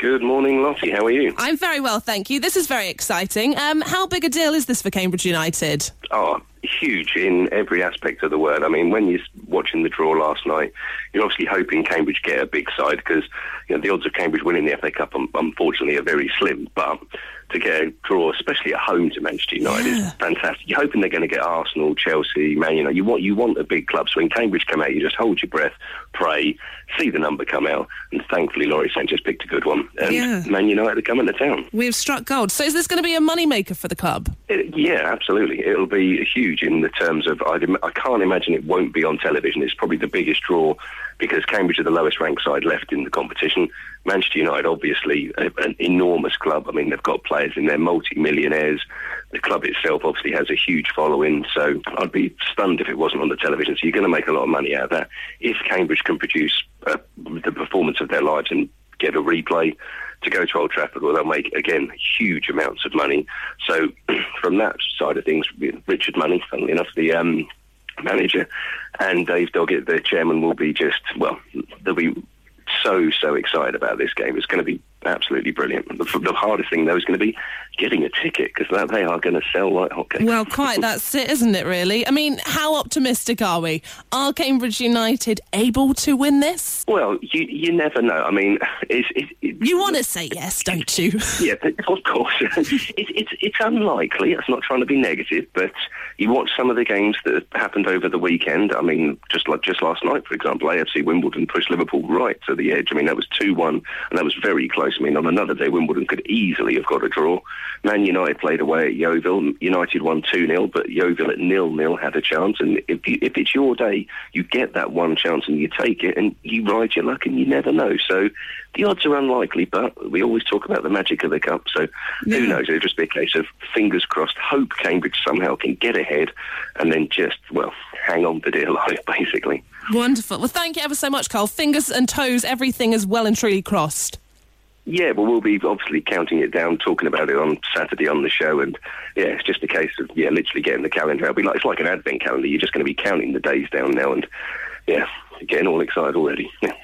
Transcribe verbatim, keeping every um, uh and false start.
Good morning, Lottie. How are you? I'm very well, thank you. This is very exciting. Um, how big a deal is this for Cambridge United? Oh, huge in every aspect of the word. I mean, when you're watching the draw last night, you're obviously hoping Cambridge get a big side because you know, the odds of Cambridge winning the F A Cup, um, unfortunately, are very slim. But to get a draw, especially at home to Manchester United, yeah. is fantastic. You're hoping they're going to get Arsenal, Chelsea, Man United. You want, you want a big club. So when Cambridge come out, you just hold your breath, pray, see the number come out, and thankfully Laurie Sanchez picked a good one. And yeah. Man United are coming to town. We've struck gold. So is this going to be a moneymaker for the club? It, yeah, absolutely. It'll be huge in the terms of, I'd, I can't imagine it won't be on television. It's probably the biggest draw because Cambridge are the lowest ranked side left in the competition. Manchester United, obviously, a, an enormous club. I mean, they've got players in there, multi-millionaires. The club itself obviously has a huge following, so I'd be stunned if it wasn't on the television. So you're going to make a lot of money out of that. If Cambridge can produce uh, the performance of their lives and get a replay to go to Old Trafford, well, they'll make, again, huge amounts of money. So from that side of things, Richard Money, funnily enough, the um, manager, and Dave Doggett, the chairman, will be just, well, they'll be so, so excited about this game. It's going to be absolutely brilliant. The, the hardest thing, though, is going to be getting a ticket because they are going to sell like hotcakes. Well, quite, that's it, isn't it, really? I mean, how optimistic are we? Are Cambridge United able to win this? Well, you you never know. I mean, it's... It, it, you want to say yes, don't you? Yeah, of course. it, it's it's unlikely. That's not trying to be negative, but you watch some of the games that happened over the weekend. I mean, just like just last night, for example, A F C Wimbledon pushed Liverpool right to the edge. I mean, that was two one, and that was very close. I mean, on another day, Wimbledon could easily have got a draw. Man United played away at Yeovil. United won two nil, but Yeovil at nil nil had a chance. And if you, if it's your day, you get that one chance and you take it and you ride your luck and you never know. So the odds are unlikely, but we always talk about the magic of the cup. So yeah. who knows? It'll just be a case of fingers crossed, hope Cambridge somehow can get ahead and then just, well, hang on for dear life, basically. Wonderful. Well, thank you ever so much, Carl. Fingers and toes, everything is well and truly crossed. Yeah, well, we'll be obviously counting it down, talking about it on Saturday on the show, and yeah, it's just a case of yeah, literally getting the calendar out. It'll be like, it's like an advent calendar. You're just going to be counting the days down now, and yeah, getting all excited already. Yeah.